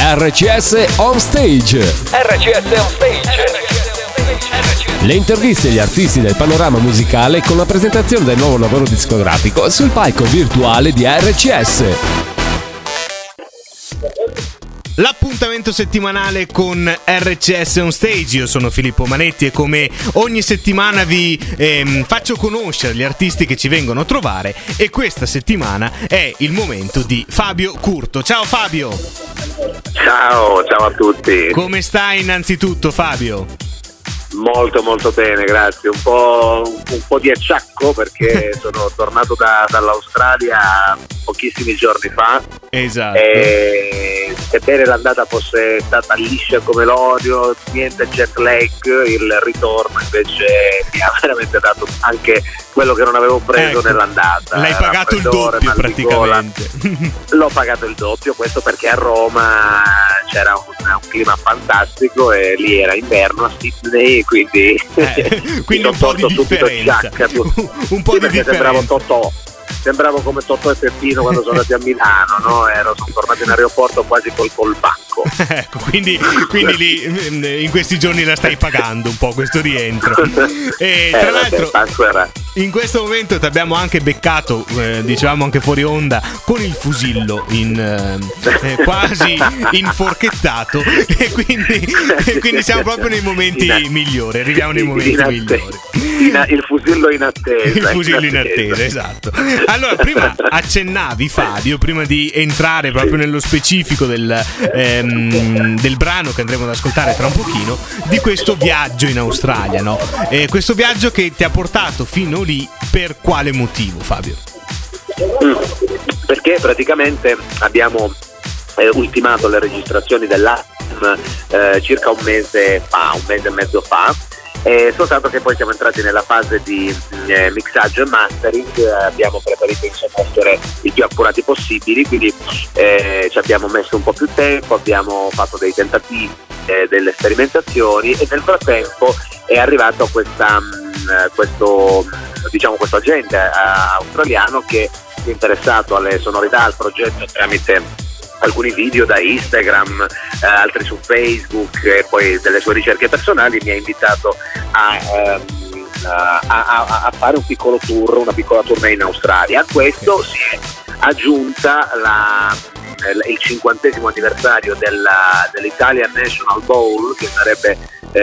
RCS On Stage. RCS On Stage. Le interviste agli artisti del panorama musicale con la presentazione del nuovo lavoro discografico sul palco virtuale di RCS. L'appuntamento settimanale con RCS On Stage. Io sono Filippo Manetti e come ogni settimana vi faccio conoscere gli artisti che ci vengono a trovare, e questa settimana è il momento di Fabio Curto. Ciao Fabio! Ciao a tutti. Come stai innanzitutto, Fabio? Molto bene, grazie. Un po' di acciacco perché sono tornato dall'Australia pochissimi giorni fa. Esatto. E sebbene l'andata fosse stata liscia come l'olio, niente jet lag, il ritorno invece mi ha veramente dato anche quello che non avevo preso nell'andata. L'hai pagato il doppio praticamente. L'ho pagato il doppio, questo perché a Roma c'era un clima fantastico e lì era inverno, a Sydney, quindi un po' di differenza. Un po' di differenza. Sembravo come Totò e Peppino quando sono andati a Milano, no? Sono tornato in aeroporto quasi col banco. Ecco, quindi lì in questi giorni la stai pagando un po' questo rientro. E tra l'altro in questo momento ti abbiamo anche beccato, dicevamo anche fuori onda, con il fusillo quasi inforchettato, e quindi siamo proprio nei momenti migliori, arriviamo nei momenti migliori. Il fusillo in attesa. Il fusillo in attesa, esatto. Allora, prima accennavi, Fabio, prima di entrare proprio nello specifico del brano che andremo ad ascoltare tra un pochino, di questo viaggio in Australia, no? Questo viaggio che ti ha portato fino lì, per quale motivo, Fabio? Perché praticamente abbiamo ultimato le registrazioni dell'album circa un mese e mezzo fa. Soltanto che poi siamo entrati nella fase di mixaggio e mastering. Abbiamo preferito essere il più accurati possibili, quindi ci abbiamo messo un po' più tempo, abbiamo fatto dei tentativi, delle sperimentazioni, e nel frattempo è arrivato questo agente australiano che si è interessato alle sonorità, al progetto, tramite alcuni video da Instagram, altri su Facebook, e poi delle sue ricerche personali mi ha invitato a fare un piccolo tour, una piccola tournée in Australia. A questo si è aggiunta il 50° anniversario dell'Italian National Bowl, che sarebbe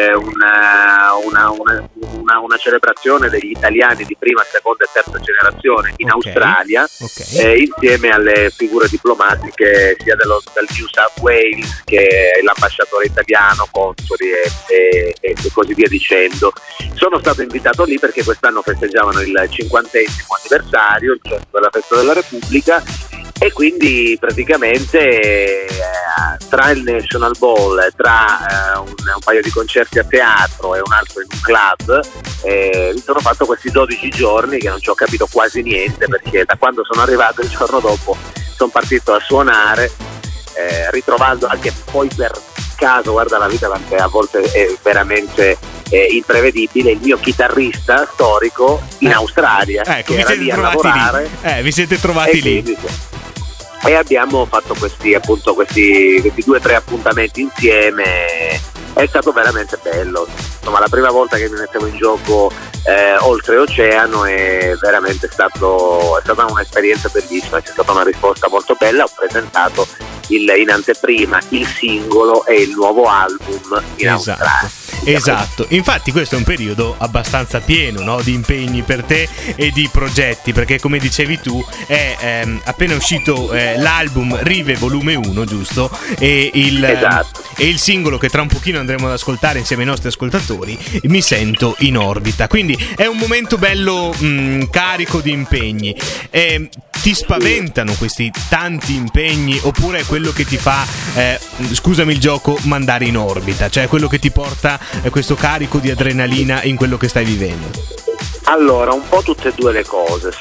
una celebrazione degli italiani di prima, seconda e terza generazione in Australia, insieme alle figure diplomatiche sia del New South Wales che l'ambasciatore italiano, consoli e così via dicendo. Sono stato invitato lì perché quest'anno festeggiavano il 50° anniversario, il giorno della festa della Repubblica, e quindi praticamente tra il National Bowl, tra un paio di concerti a teatro e un altro in un club, mi sono fatto questi 12 giorni che non ci ho capito quasi niente, perché da quando sono arrivato il giorno dopo sono partito a suonare, ritrovando anche poi per caso, guarda la vita a volte è veramente imprevedibile, il mio chitarrista storico in Australia, che era lì a lavorare. Vi siete trovati lì. E abbiamo fatto questi 2 o 3 appuntamenti insieme. È stato veramente bello, insomma, la prima volta che mi mettevo in gioco oltreoceano, è veramente stata un'esperienza bellissima. C'è stata una risposta molto bella. Ho presentato in anteprima il singolo e il nuovo album in Australia. Esatto, infatti questo è un periodo abbastanza pieno, no, di impegni per te e di progetti, perché come dicevi tu è appena uscito l'album Rive volume 1, giusto? E il singolo che tra un pochino andremo ad ascoltare insieme ai nostri ascoltatori, Mi sento in orbita. Quindi è un momento bello carico di impegni. Ti spaventano questi tanti impegni, oppure è quello che ti fa, scusami il gioco, mandare in orbita? Cioè quello che ti porta questo carico di adrenalina in quello che stai vivendo? Allora, un po' tutte e due le cose,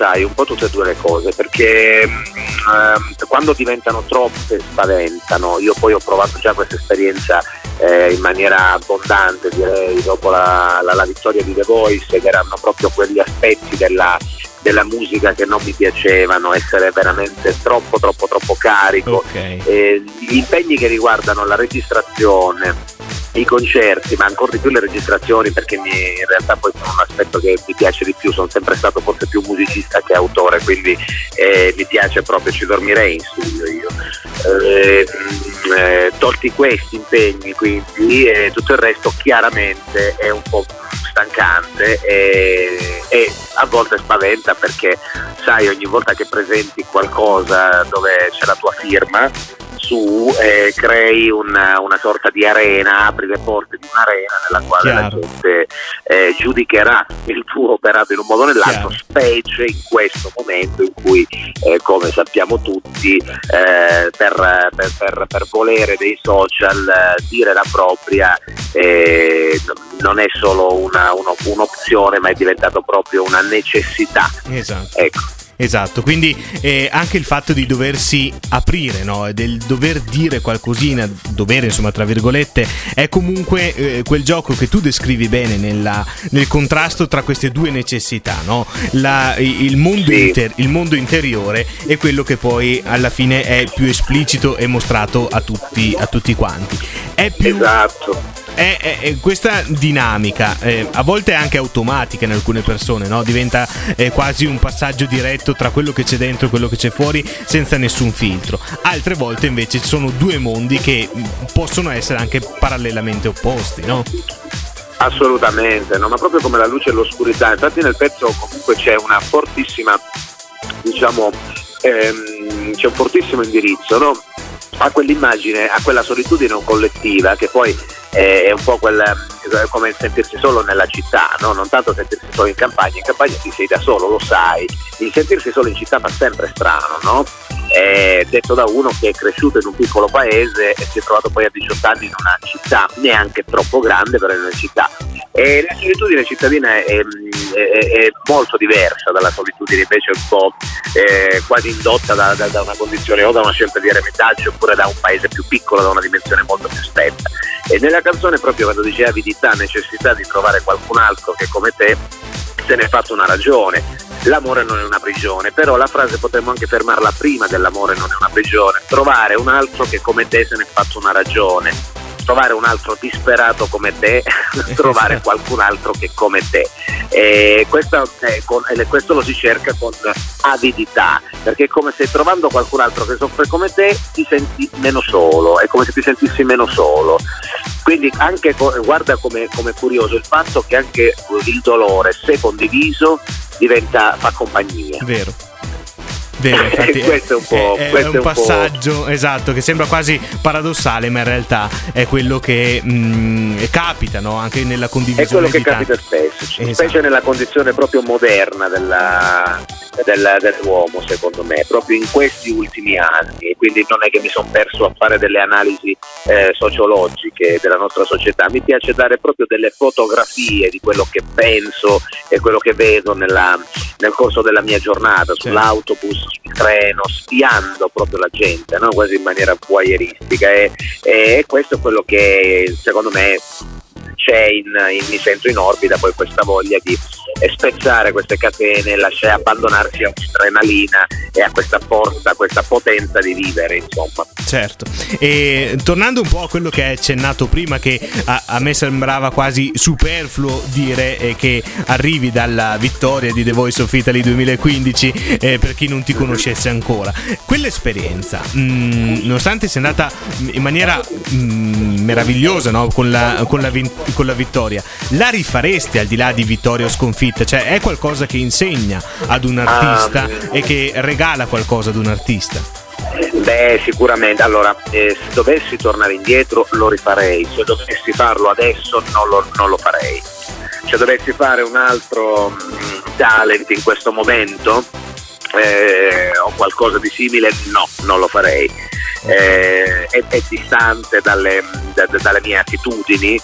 perché quando diventano troppe spaventano. Io poi ho provato già questa esperienza in maniera abbondante, direi, dopo la vittoria di The Voice, ed erano proprio quegli aspetti della della musica che non mi piacevano, essere veramente troppo carico. Gli impegni che riguardano la registrazione, i concerti, ma ancora di più le registrazioni, perché in realtà poi sono un aspetto che mi piace di più, sono sempre stato forse più musicista che autore, quindi mi piace proprio, ci dormirei in studio io. Tolti questi impegni, quindi tutto il resto chiaramente è un po' stancante e a volte spaventa, perché sai, ogni volta che presenti qualcosa dove c'è la tua firma su, crei una sorta di arena, apri le porte di un'arena nella quale la gente giudicherà il tuo operato in un modo o nell'altro, specie in questo momento in cui, come sappiamo tutti, per volere dei social, dire la propria non è solo un'opzione, ma è diventato proprio una necessità. Esatto. Ecco. Esatto, quindi anche il fatto di doversi aprire, no? Del dover dire qualcosina, dovere insomma tra virgolette, è comunque quel gioco che tu descrivi bene nel contrasto tra queste due necessità, no? Il mondo interiore è quello che poi alla fine è più esplicito e mostrato a tutti quanti. È più... Esatto. È questa dinamica a volte è anche automatica in alcune persone, no? Diventa quasi un passaggio diretto tra quello che c'è dentro e quello che c'è fuori, senza nessun filtro. Altre volte invece sono due mondi che possono essere anche parallelamente opposti, no? Assolutamente, no? Ma proprio come la luce e l'oscurità. Infatti nel pezzo comunque c'è una fortissima, diciamo, c'è un fortissimo indirizzo, no? A quell'immagine, a quella solitudine collettiva che poi è un po' come sentirsi solo nella città, no? Non tanto sentirsi solo in campagna ti sei da solo, lo sai, il sentirsi solo in città fa sempre strano, no? Detto da uno che è cresciuto in un piccolo paese e si è trovato poi a 18 anni in una città neanche troppo grande, però in una città, e la solitudine cittadina è molto diversa dalla solitudine invece un po' quasi indotta da una condizione o da una scelta di eremitaggio oppure da un paese più piccolo, da una dimensione molto più stretta. E nella canzone, proprio quando dice avidità, necessità di trovare qualcun altro che come te se ne è fatto una ragione. L'amore non è una prigione, però la frase potremmo anche fermarla prima dell'amore non è una prigione. Trovare un altro che come te se ne è fatto una ragione, trovare un altro disperato come te, trovare qualcun altro che come te. Questo lo si cerca con avidità, perché è come se trovando qualcun altro che soffre come te ti senti meno solo, è come se ti sentissi meno solo. Quindi anche guarda come curioso il fatto che anche il dolore, se condiviso, fa compagnia. Vero, infatti questo è un passaggio esatto che sembra quasi paradossale, ma in realtà è quello che capita, no? Anche nella condivisione. È quello che capita spesso, specie nella condizione proprio moderna dell'uomo, secondo me, proprio in questi ultimi anni. Quindi non è che mi sono perso a fare delle analisi sociologiche della nostra società, mi piace dare proprio delle fotografie di quello che penso e quello che vedo nel corso della mia giornata, sull'autobus, sul treno, spiando proprio la gente, no? Quasi in maniera voyeuristica, e questo è quello che secondo me c'è mi sento in orbita, poi questa voglia di spezzare queste catene, lasciare abbandonarsi a un'adrenalina e a questa forza, questa potenza di vivere, insomma. Certo. E tornando un po' a quello che hai accennato prima, che a me sembrava quasi superfluo dire che arrivi dalla vittoria di The Voice of Italy 2015, per chi non ti conoscesse ancora, quell'esperienza, nonostante sia andata in maniera meravigliosa, no? con la vittoria, la rifaresti al di là di vittoria o sconfitta? Cioè è qualcosa che insegna ad un artista e che regala qualcosa ad un artista? Beh, sicuramente. Allora, se dovessi tornare indietro lo rifarei, se dovessi farlo adesso non lo farei. Se dovessi fare un altro talent in questo momento o qualcosa di simile, no, non lo farei. È distante dalle mie attitudini,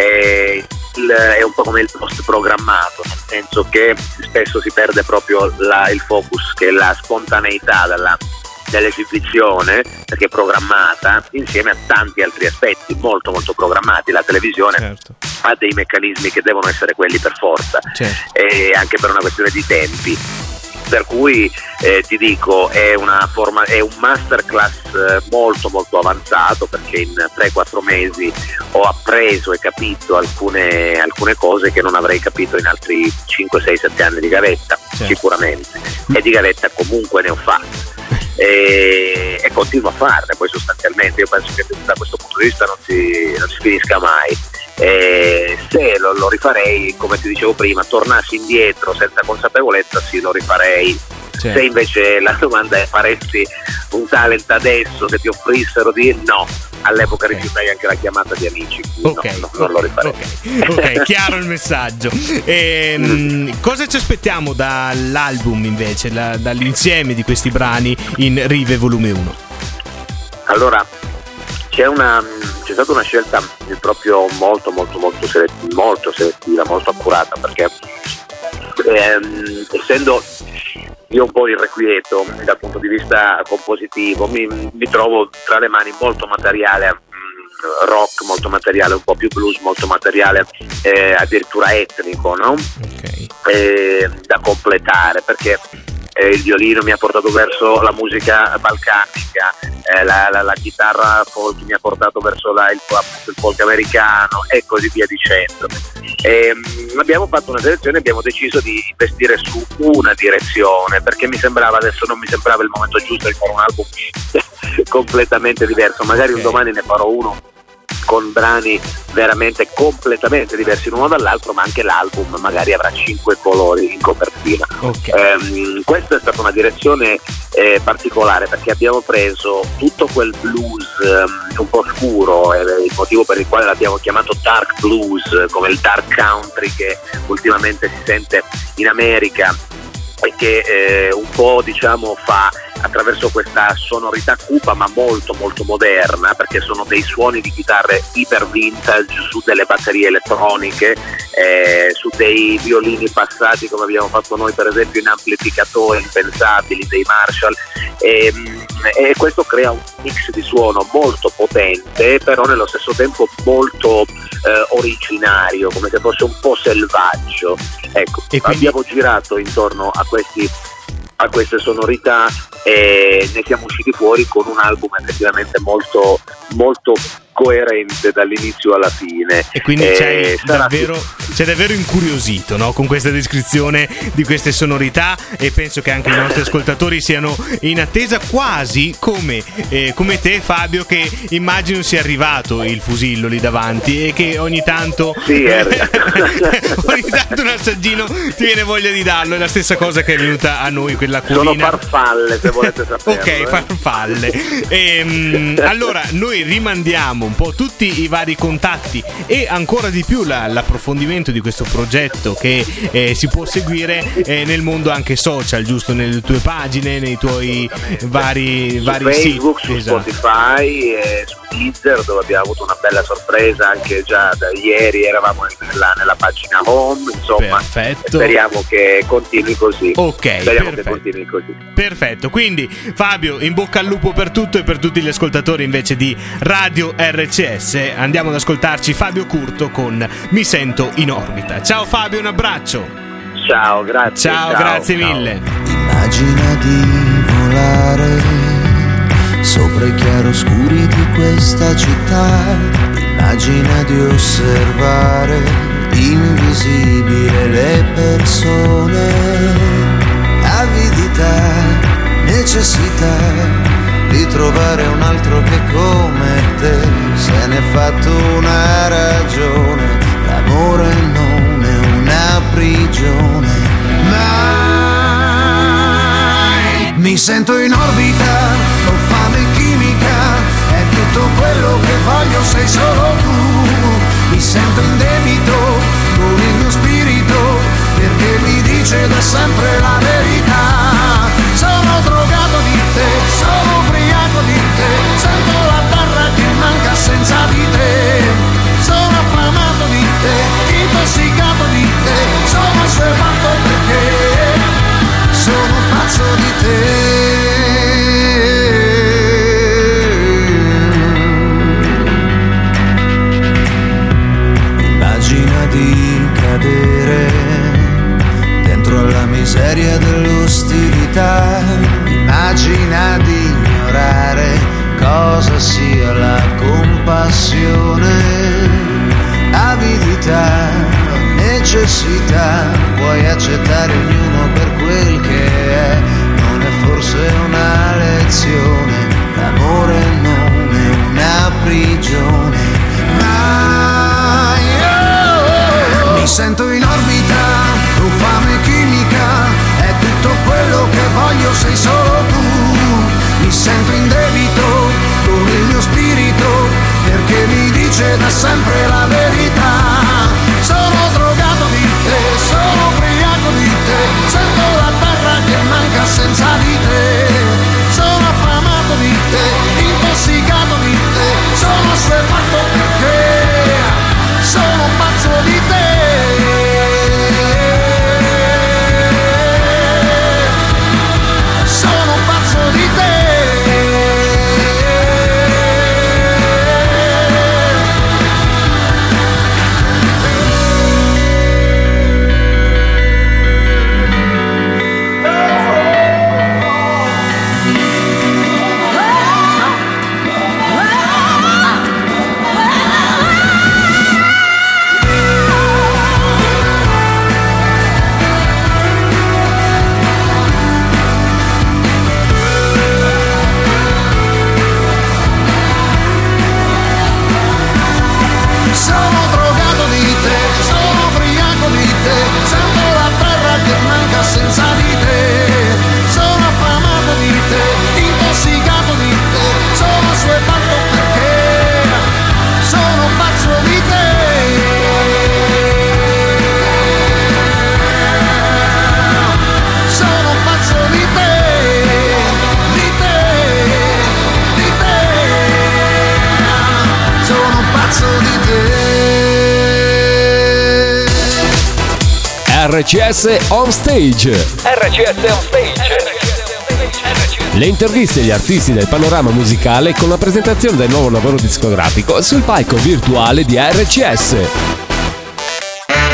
è un po' come il post programmato, nel senso che spesso si perde proprio il focus, che è la spontaneità dell'esibizione, perché è programmata insieme a tanti altri aspetti molto molto programmati. La televisione ha dei meccanismi che devono essere quelli per forza, e anche per una questione di tempi. per cui ti dico è un masterclass molto molto avanzato, perché in 3-4 mesi ho appreso e capito alcune cose che non avrei capito in altri 5-6-7 anni di gavetta, sicuramente, e di gavetta comunque ne ho fatte. E continuo a farne poi sostanzialmente. Io penso che da questo punto di vista non si finisca mai. Se lo rifarei, come ti dicevo prima, tornassi indietro senza consapevolezza, sì, lo rifarei. Se invece la domanda è faresti un talent adesso se ti offrissero di no, all'epoca rifiutai anche la chiamata di amici, non lo rifarei. Ok, chiaro il messaggio. Cosa ci aspettiamo dall'album invece, dall'insieme di questi brani in Rive Volume 1? Allora, c'è stata una scelta proprio molto selettiva, molto accurata, perché essendo io un po' irrequieto dal punto di vista compositivo, mi trovo tra le mani molto materiale rock, molto materiale un po' più blues, molto materiale addirittura etnico, no? Da completare, perché il violino mi ha portato verso la musica balcanica, la chitarra folk mi ha portato verso il folk americano e così via dicendo. Abbiamo fatto una selezione, abbiamo deciso di investire su una direzione, perché adesso non mi sembrava il momento giusto di fare un album completamente diverso. Magari un domani ne farò uno con brani veramente completamente diversi l'uno dall'altro, ma anche l'album magari avrà 5 colori in copertina. Questa è stata una direzione particolare, perché abbiamo preso tutto quel blues un po' scuro, il motivo per il quale l'abbiamo chiamato dark blues, come il dark country che ultimamente si sente in America e che un po' fa attraverso questa sonorità cupa ma molto molto moderna, perché sono dei suoni di chitarre iper vintage su delle batterie elettroniche, su dei violini passati come abbiamo fatto noi per esempio in amplificatori impensabili dei Marshall, e questo crea un mix di suono molto potente, però nello stesso tempo molto originario, come se fosse un po' selvaggio. Ecco, e quindi abbiamo girato intorno a queste sonorità e ne siamo usciti fuori con un album effettivamente molto molto coerente dall'inizio alla fine. E quindi ci hai davvero incuriosito, no? Con questa descrizione di queste sonorità, e penso che anche i nostri ascoltatori siano in attesa, quasi come te, Fabio, che immagino sia arrivato il fusillo lì davanti e che ogni tanto ogni tanto un assaggino ti viene voglia di darlo. È la stessa cosa che è venuta a noi, quella curina. Sono farfalle, se volete sapere. Ok, farfalle. Allora noi rimandiamo un po' tutti i vari contatti e ancora di più l'approfondimento di questo progetto che si può seguire nel mondo anche social, giusto? Nelle tue pagine, nei tuoi vari Facebook, siti, su Spotify e su Deezer, dove abbiamo avuto una bella sorpresa anche già da ieri. Eravamo nella pagina home, insomma. Perfetto. Speriamo che continui così. Ok, speriamo che continui così. Perfetto, quindi Fabio, in bocca al lupo per tutto, e per tutti gli ascoltatori invece di Radio RCS andiamo ad ascoltarci Fabio Curto con Mi sento in orbita. Ciao Fabio, un abbraccio. Ciao, grazie. Ciao, grazie mille. Immagina di volare sopra i chiaroscuri di questa città, immagina di osservare invisibile le persone, avidità, necessità di trovare un altro che come te se ne è fatto una ragione. L'amore non è una prigione, mai. Mi sento in orbita, ho fame chimica, è tutto quello che voglio, sei solo tu. Mi sento in debito con il mio spirito, perché mi dice da sempre la verità. Sono drogato di te, sono ubriaco di te, sento la terra che manca senza di te. Sono affamato di te, intossicato di te, sono assuefatto perché sono pazzo di te. Immagina di cadere dentro alla miseria del sempre la verità. Sono drogato di te, sono ubriaco di te, sento la terra che manca senza di te. Sono affamato di te, intossicato di te, sono assuefatto perché sono pazzo di te. Sono pazzo di te. Sono drogato di te, sono ubriaco di te, sento la terra che manca senza di te. Sono affamato di te, intossicato di te, sono assuefatto perché sono pazzo di te. Sono pazzo di te, di te, di te. Sono pazzo di te. RCS On Stage. RCS On Stage. Le interviste agli artisti del panorama musicale con la presentazione del nuovo lavoro discografico sul palco virtuale di RCS.